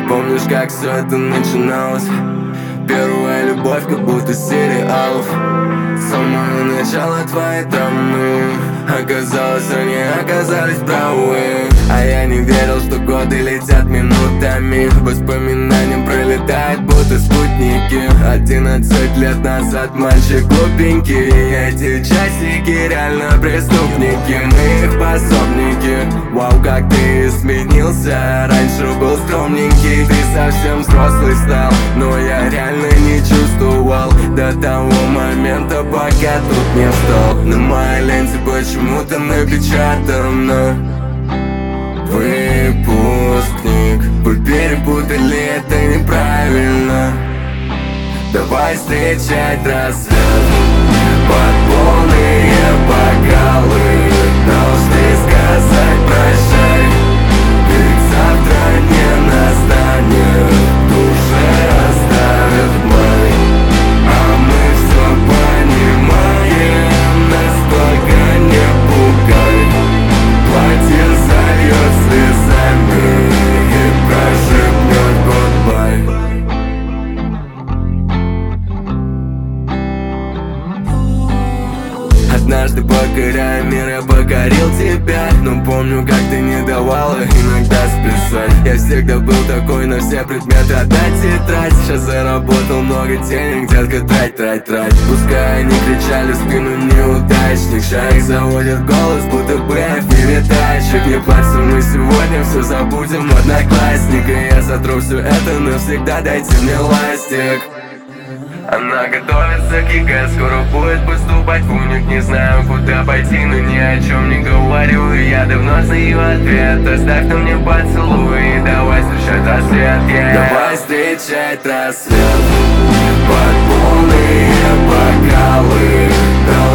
Помнишь, как все это начиналось? Первая любовь, как будто сериалов. С самого начала твои травмы, оказалось, они оказались правы. А я не верил, что годы летят минутами. Воспоминания пролетают, будто спутники. 11 лет назад мальчик глупенький. Эти часики реально преступники. Мы их пособники. Вау, как ты изменился. Раньше был скромненький, ты совсем взрослый стал. Но я реально не чувствовал до того момента, пока тут не встал. На моей ленте почему-то напечатано: выпускник. Вы перепутали, это неправильно. Давай встречать рассвет под полные бокалы. Должны сказать прощай, ведь завтра не настанет. В душе оставят май, а мы все понимаем. Настолько не пугай. Платье зальет слезами и прошепнет goodbye. Однажды, покоряя мир, я покорил тебя. Но помню, как ты не давала иногда списать. Я всегда был такой, на все предметы отдать тетрадь. Сейчас заработал много денег, детка, трать. Пускай они кричали в спину: неудачник. Шарик заводит голос, будто бы передатчик. Не парься, мы сегодня все забудем, одноклассника. Я сотру все это навсегда, дайте мне ластик. Она готовится к ЕГЭ, скоро будет поступать в уник. Не знаю, куда пойти, но ни о чем не говорю. Я давно знаю ответ, оставь на мне поцелуй и давай встречать рассвет, Давай встречать рассвет под полные бокалы.